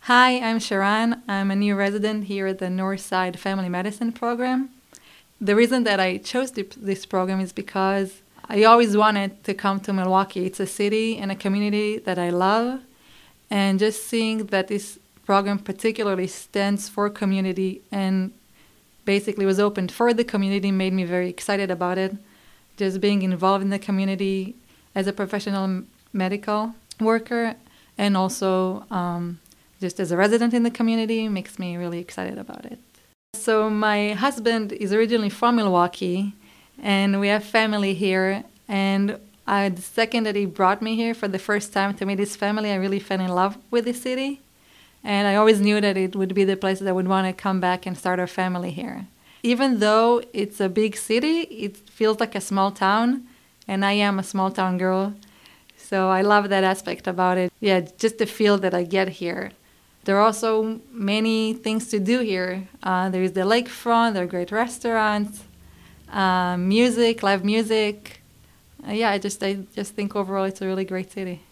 Hi, I'm Sharon. I'm a new resident here at the Northside Family Medicine program. The reason that I chose this program is because I always wanted to come to Milwaukee. It's a city and a community that I love, and just seeing that this program particularly stands for community and basically was opened for the community made me very excited about it. Just being involved in the community as a professional medical worker and also just as a resident in the community makes me really excited about it. So my husband is originally from Milwaukee, and we have family here. And the second that he brought me here for the first time to meet his family, I really fell in love with the city. And I always knew that it would be the place that I would want to come back and start our family here. Even though it's a big city, it feels like a small town, and I am a small town girl. So I love that aspect about it. Yeah, just the feel that I get here. There are also many things to do here. There is the lakefront, there are great restaurants, music, live music. I just think overall it's a really great city.